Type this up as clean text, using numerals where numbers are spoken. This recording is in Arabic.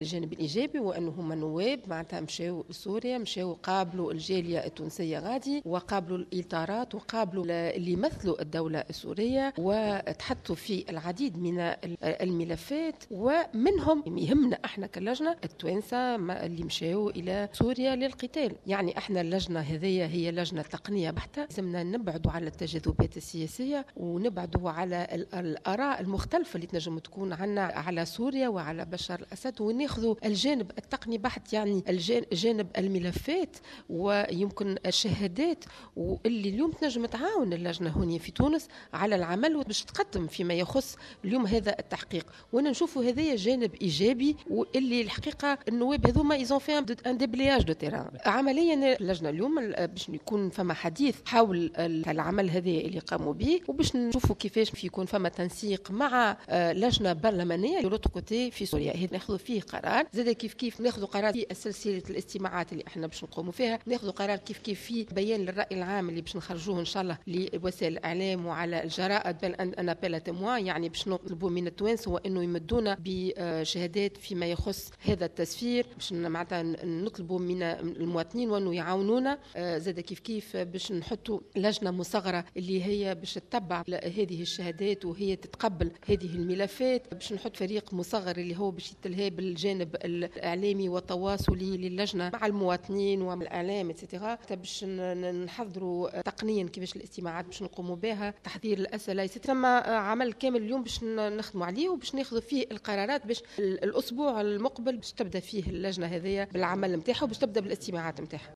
الجانب الإيجابي هو أنه هما نواب معناتها مشاو لسوريا، مشاو قابلوا الجالية التونسية غادي، وقابلوا الإطارات، وقابلوا اللي يمثلوا الدولة السورية، وتحدثوا في العديد من الملفات، ومنهم يهمنا احنا كلجنة التوانسة اللي مشاو إلى سوريا للقتال. يعني احنا اللجنة هذه هي لجنة تقنية بحتة، لازمنا نبعدوا على التجاذبات السياسية ونبعدوا على الآراء المختلفة اللي تنجم تكون عنا على سوريا وعلى بشار الأسد، وناخذوا الجانب التقني بحت، يعني جانب الملفات ويمكن الشهادات، واللي اليوم تنجم تعاون اللجنة هنا في تونس على العمل باش تقدم فيما يخص اليوم هذا التحقيق. وانا نشوفوا هذايا جانب ايجابي، واللي الحقيقه النواب هذوما ايزون في ان ديبلياج دو تيران. عمليا اللجنه اليوم باش يكون فما حديث حول العمل هذا اللي قاموا به، وباش نشوفوا كيفاش يكون فما تنسيق مع لجنه برلمانيه لوتر كوتي في سوريا. هذا ناخذوا فيه قرار، زاد كيف ناخذوا قرار في سلسله الاستماعات اللي احنا باش نقوموا فيها، ناخذوا قرار كيف في بيان للراي العام اللي باش نخرجوه ان شاء الله لوسائل الاعلام وعلى الجرائد ان ابيل تيموان. يعني باش نطلبوا من التوانسه هو انه يمدونا بشهادات فيما يخص هذا التسفير، باش معناتها نطلبوا من المواطنين وانه يعاونونا. زاد كيف باش نحطوا لجنه مصغره اللي هي باش تتبع هذه الشهادات وهي تتقبل هذه الملفات، باش نحط فريق مصغر اللي هو باش يتلهى بالجانب الاعلامي والتواصلي للجنه مع المواطنين ومع الاعلام اتسيتيرا، باش نحضروا تقنيا كيفاش الاستماعات باش نقوموا بها، تحضير الاسئله. ثم عمل كامل اليوم باش نخدموا عليه وباش ناخذوا فيه القرارات، باش الاسبوع المقبل باش تبدا فيه اللجنه هذه بالعمل نتاعها وباش تبدا بالاستماعات نتاعها.